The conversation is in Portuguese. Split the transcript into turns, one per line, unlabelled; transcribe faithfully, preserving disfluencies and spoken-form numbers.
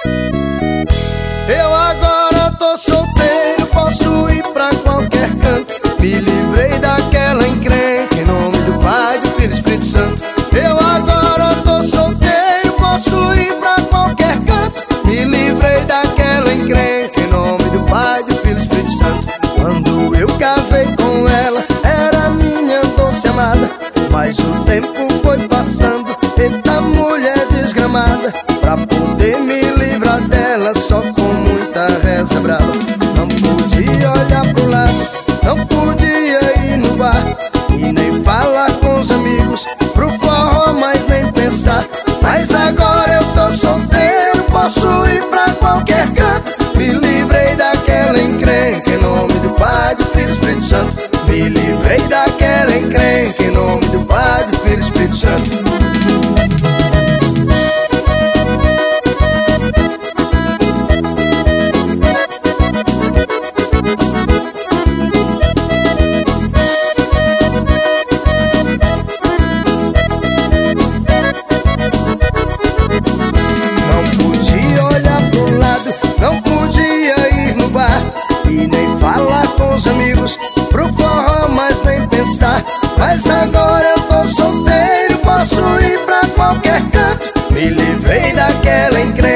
Eu agora tô solteiro, posso ir pra qualquer canto. Me livrei daquela encrenca, em nome do Pai, do Filho e Espírito Santo. Eu agora tô solteiro, posso ir pra qualquer canto. Me livrei daquela encrenca, em nome do Pai, do Filho e Espírito Santo. Quando eu casei com ela, era minha doce amada, mas o tempo foi passando, eita mulher desgramada. Pra poder me livrar dela, só com muita reza brava. Não podia olhar pro lado, não podia ir no bar, e nem falar com os amigos, pro forró, mas nem pensar. Mas agora eu tô solteiro, posso ir pra qualquer canto. Me livrei daquela encrenca, em nome do Pai, do Filho e Espírito Santo. Me livrei daquela encrenca, em nome do Pai, do Filho e Espírito Santo. Não podia ir no bar e nem falar com os amigos, pro forró, mas nem pensar. Mas agora eu tô solteiro, posso ir pra qualquer canto. Me livrei daquela encrenca,